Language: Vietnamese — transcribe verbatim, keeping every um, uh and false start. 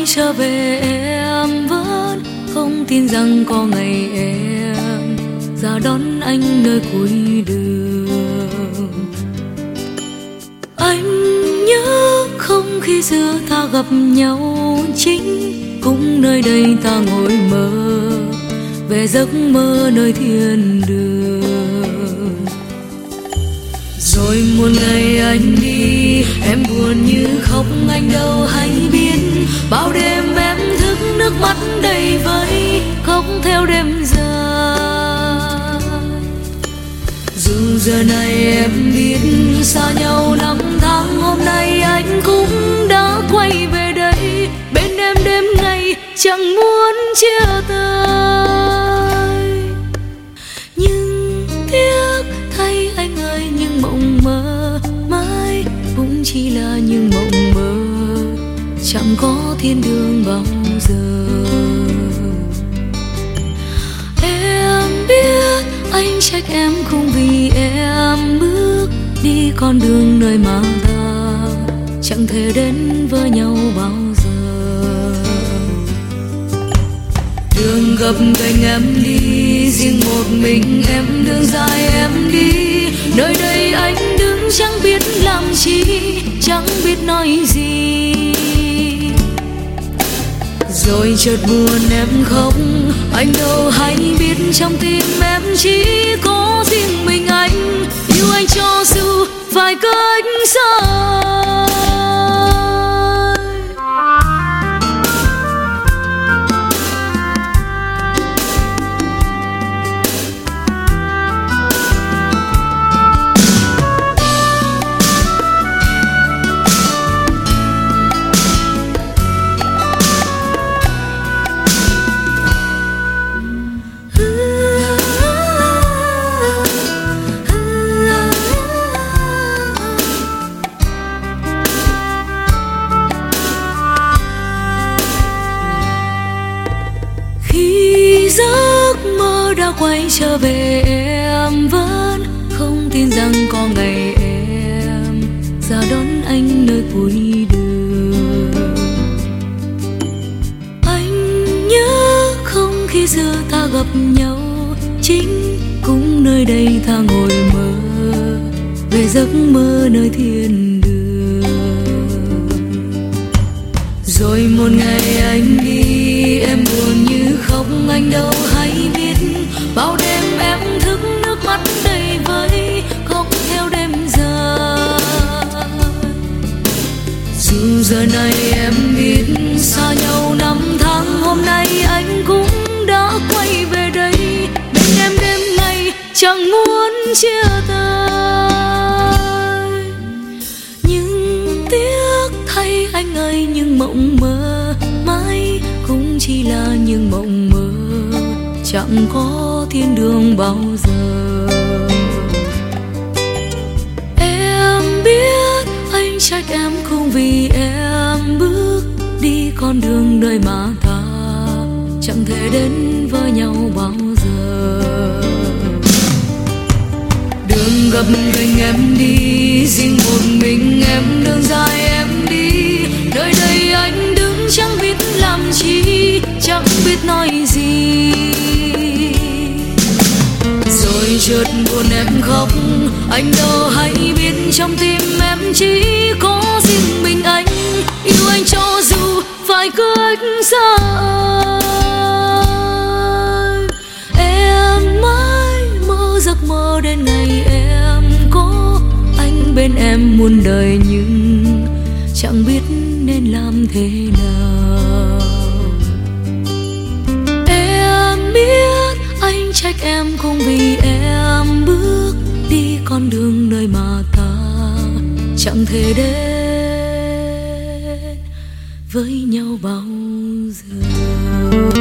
trở về em vẫn không tin rằng có ngày em ra đón anh nơi cuối đường. Anh nhớ không khi xưa ta gặp nhau chính cũng nơi đây ta ngồi mơ về giấc mơ nơi thiên đường. Rồi một ngày anh đi em buồn như khóc, anh đâu hay biết bao đêm em thức nước mắt đầy vơi khóc theo đêm dài. Dù giờ này em biết xa nhau năm tháng, hôm nay anh cũng đã quay về đây bên em đêm ngày chẳng muốn chia tay. Nhưng tiếc thay anh ơi, những mộng mơ mãi cũng chỉ là những mộng mơ, chẳng có thiên đường bao giờ. Em biết anh trách em không vì em bước đi con đường nơi mà ta chẳng thể đến với nhau bao giờ. Đường gập ghềnh em đi, riêng một mình em đường dài em đi, nơi đây anh đứng chẳng biết làm chi, chẳng biết nói gì. Rồi chợt buồn em khóc, anh đâu hay biết trong tim em chỉ có riêng mình anh, yêu anh cho dù phải cách xa. Giấc mơ đã quay trở về em vẫn không tin rằng có ngày em ra đón anh nơi cuối đường. Anh nhớ không khi xưa ta gặp nhau chính cũng nơi đây ta ngồi mơ về giấc mơ nơi thiên đường. Rồi một ngày anh đi em buồn như khóc, anh đâu hay biết bao đêm em thức nước mắt đầy vơi khóc theo đêm dài. Dù giờ này em biết xa nhau năm tháng, hôm nay anh cũng đã quay về đây bên em đêm ngày chẳng muốn chia tay. Nhưng tiếc thay anh ơi, những mộng mơ mãi cũng chỉ là những mộng mơ, chẳng có thiên đường bao giờ. Em biết anh trách em không vì em bước đi con đường đời mà ta chẳng thể đến với nhau bao giờ. Đường gập ghềnh em đi, riêng một mình em đường dài em đi, nơi đây anh đứng chẳng biết làm chi, chẳng biết nói gì. Rồi chợt buồn em khóc, anh đâu hay biết trong tim em chỉ có riêng mình anh, yêu anh cho dù phải cách xa. Em mãi mơ giấc mơ đến ngày em có anh bên em muôn đời, nhưng chẳng biết nên làm thế nào. Em biết anh trách em không vì em bước đi con đường nơi mà ta chẳng thể đến với nhau bao giờ.